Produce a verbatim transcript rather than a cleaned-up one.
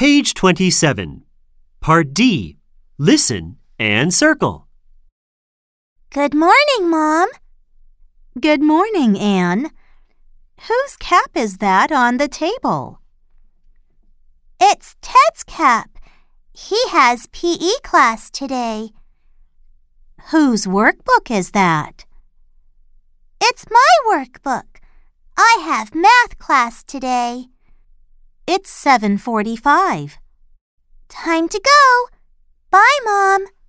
Page twenty-seven. Part D. Listen and circle. Good morning, Mom. Good morning, Anne. Whose cap is that on the table? It's Ted's cap. He has P E class today. Whose workbook is that? It's my workbook. I have math class today. It's seven forty-five. Time to go. Bye, Mom.